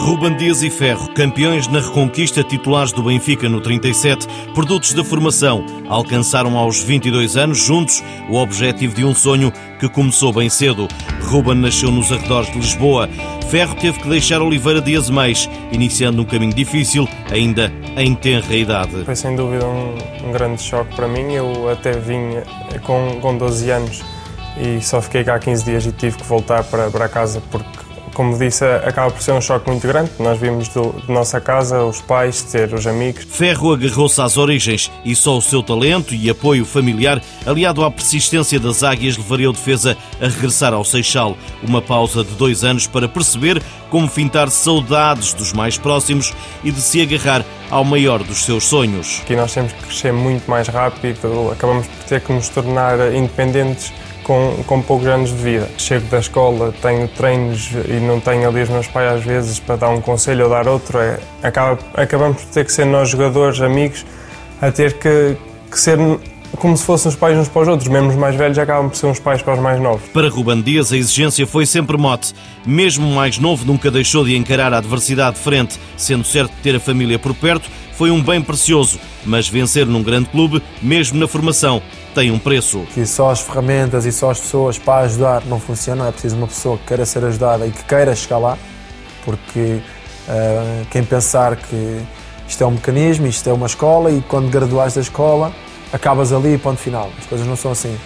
Ruben Dias e Ferro, campeões na reconquista, titulares do Benfica no 37, produtos da formação, alcançaram aos 22 anos juntos o objetivo de um sonho que começou bem cedo. Ruben nasceu nos arredores de Lisboa. Ferro teve que deixar Oliveira de Azeméis, iniciando um caminho difícil, ainda em tenra idade. Foi sem dúvida um grande choque para mim. Eu até vim com 12 anos e só fiquei cá 15 dias e tive que voltar para casa porque, como disse, acaba por ser um choque muito grande. Nós vimos de nossa casa, os pais, ter os amigos. Ferro agarrou-se às origens e só o seu talento e apoio familiar, aliado à persistência das Águias, levaria o defesa a regressar ao Seixal. Uma pausa de 2 anos para perceber como fintar saudades dos mais próximos e de se agarrar ao maior dos seus sonhos. Aqui nós temos que crescer muito mais rápido, acabamos por ter que nos tornar independentes com poucos anos de vida. Chego da escola, tenho treinos e não tenho ali os meus pais às vezes para dar um conselho ou dar outro. Acabamos por ter que ser nós, jogadores, amigos, a ter que ser como se fossem os pais uns para os outros. Mesmo os mais velhos acabam por ser uns pais para os mais novos. Para Ruben Dias, a exigência foi sempre mote. Mesmo o mais novo nunca deixou de encarar a adversidade de frente, sendo certo que ter a família por perto foi um bem precioso, mas vencer num grande clube, mesmo na formação, tem um preço. Que só as ferramentas e só as pessoas para ajudar não funcionam, é preciso uma pessoa que queira ser ajudada e que queira chegar lá, porque quem pensar que isto é um mecanismo, isto é uma escola e quando graduares da escola acabas ali e ponto final. As coisas não são assim.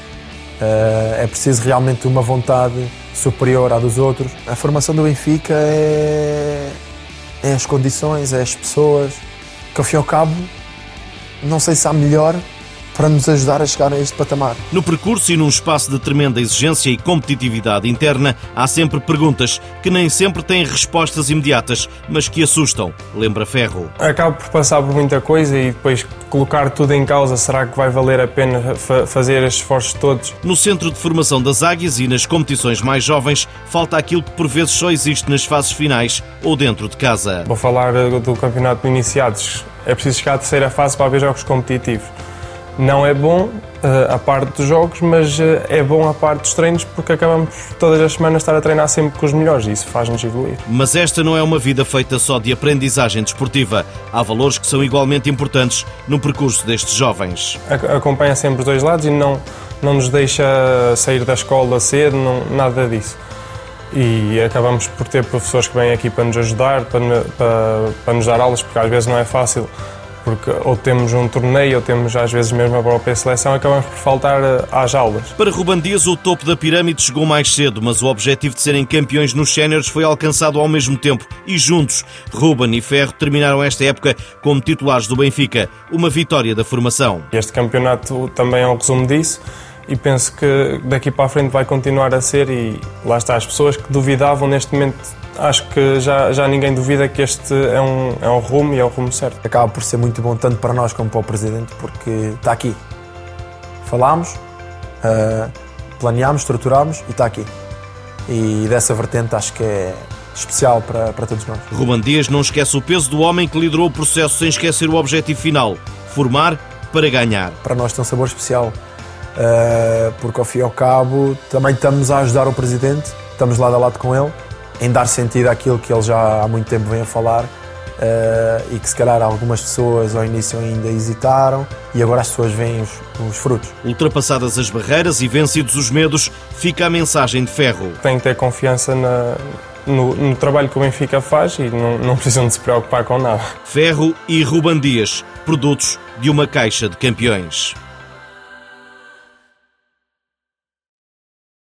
É preciso realmente uma vontade superior à dos outros. A formação do Benfica é as condições, é as pessoas, que ao fim e ao cabo não sei se há melhor para nos ajudar a chegar a este patamar. No percurso e num espaço de tremenda exigência e competitividade interna, há sempre perguntas que nem sempre têm respostas imediatas, mas que assustam, lembra Ferro. Acabo por passar por muita coisa e depois colocar tudo em causa. Será que vai valer a pena fazer estes esforços todos? No centro de formação das Águias e nas competições mais jovens, falta aquilo que por vezes só existe nas fases finais ou dentro de casa. Vou falar do campeonato de iniciados. É preciso chegar à terceira fase para haver jogos competitivos. Não é bom a parte dos jogos, mas é bom a parte dos treinos porque acabamos todas as semanas estar a treinar sempre com os melhores e isso faz-nos evoluir. Mas esta não é uma vida feita só de aprendizagem desportiva. Há valores que são igualmente importantes no percurso destes jovens. Acompanha sempre os dois lados e não nos deixa sair da escola cedo, nada disso. E acabamos por ter professores que vêm aqui para nos ajudar, para nos dar aulas, porque às vezes não é fácil. Porque ou temos um torneio ou temos às vezes mesmo a própria seleção, acabamos por faltar às aulas. Para Ruben Dias, o topo da pirâmide chegou mais cedo, mas o objetivo de serem campeões nos séniores foi alcançado ao mesmo tempo e juntos. Ruben e Ferro terminaram esta época como titulares do Benfica, uma vitória da formação. Este campeonato também é um resumo disso e penso que daqui para a frente vai continuar a ser e lá está, as pessoas que duvidavam neste momento. Acho que já ninguém duvida que este é um rumo e é o rumo certo. Acaba por ser muito bom tanto para nós como para o Presidente, porque está aqui. Falámos, planeámos, estruturámos e está aqui. E dessa vertente acho que é especial para todos nós. Ruben Dias não esquece o peso do homem que liderou o processo sem esquecer o objetivo final, formar para ganhar. Para nós tem um sabor especial, porque ao fim e ao cabo também estamos a ajudar o Presidente, estamos lado a lado com ele, em dar sentido àquilo que ele já há muito tempo vem a falar e que se calhar algumas pessoas ao início ainda hesitaram e agora as pessoas veem os frutos. Ultrapassadas as barreiras e vencidos os medos, fica a mensagem de Ferro. Tem que ter confiança no trabalho que o Benfica faz e não precisam de se preocupar com nada. Ferro e Ruben Dias, produtos de uma caixa de campeões.